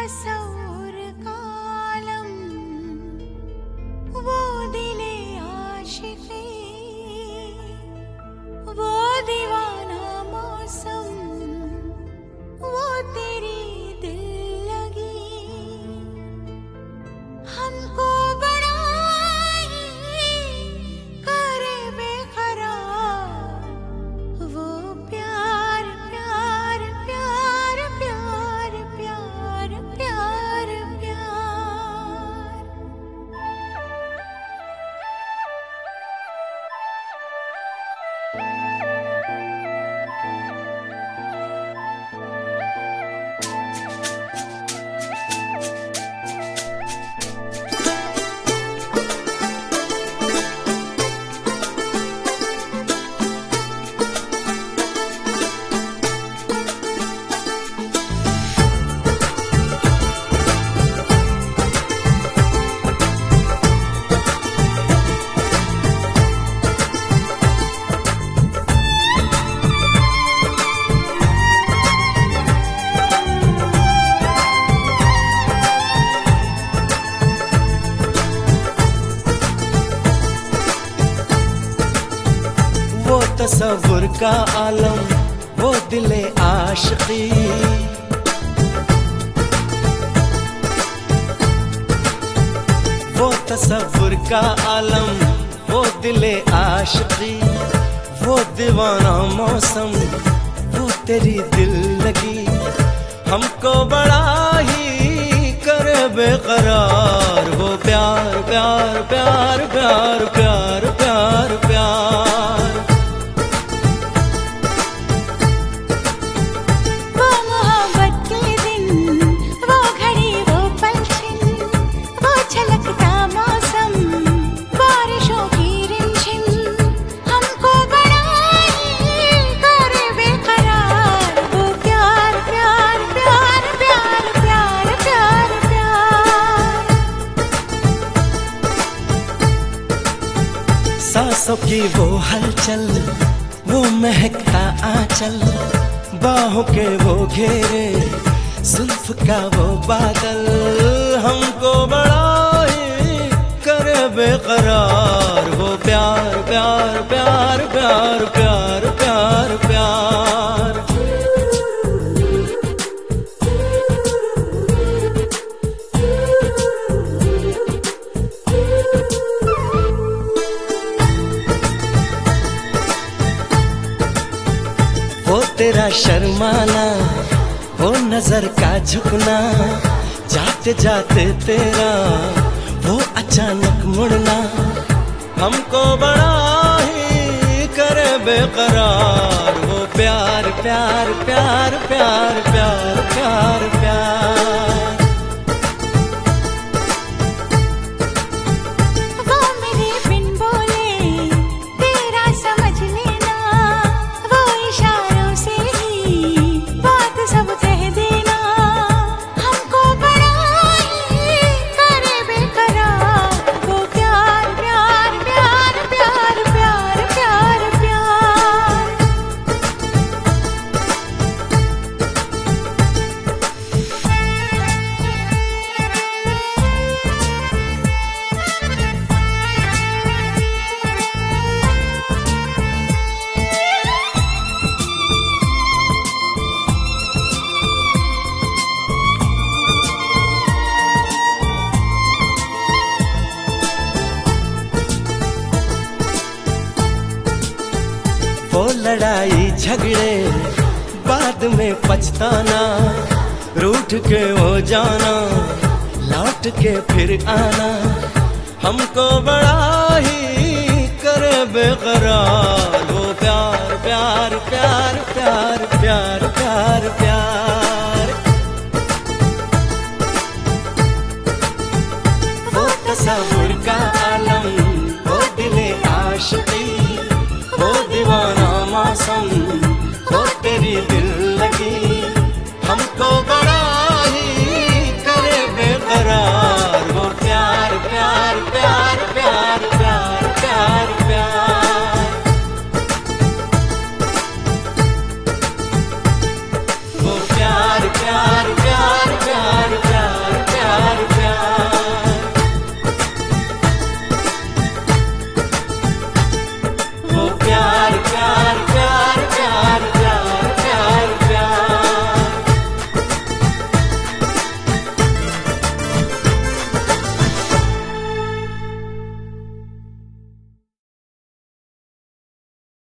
तस्वुर का आलम, वो दिले आशिक़ी, वो दीवाना मौसम, वो तेरी दिल लगी, हमको बड़ा ही करे बेकरार, वो प्यार प्यार प्यार प्यार प्यार प्यार प्यार। वो तस्वुर का आलम, वो दिले आशिक़ी, वो तस्वुर का आलम, वो दिले आशिक़ी, वो दीवाना मौसम, वो तेरी दिल लगी, हमको बड़ा ही करे बेकरार, वो प्यार प्यार प्यार प्यार प्यार प्यार प्यार। सांसों की वो हलचल, वो महकता आंचल, बाहों के वो घेरे, जुल्फ का वो बादल, हमको बड़ा ही करे बेकरार, वो प्यार प्यार प्यार प्यार प्यार प्यार प्यार। वो तेरा शर्माना, वो नजर का झुकना, जाते जाते तेरा वो अचानक मुड़ना, हमको बड़ा ही करे बेकरार, वो प्यार प्यार प्यार प्यार प्यार प्यार प्यार। वो लड़ाई झगड़े बाद में पछताना, रूठ के हो जाना, लौट के फिर आना, हमको बड़ा ही करे बेकरार, वो प्यार प्यार प्यार प्यार प्यार प्यार प्यार। वो तस्वुर का आलम, वो दिले आशिक़ी, वो दीवाना मौसम, वो तेरी दिल लगी।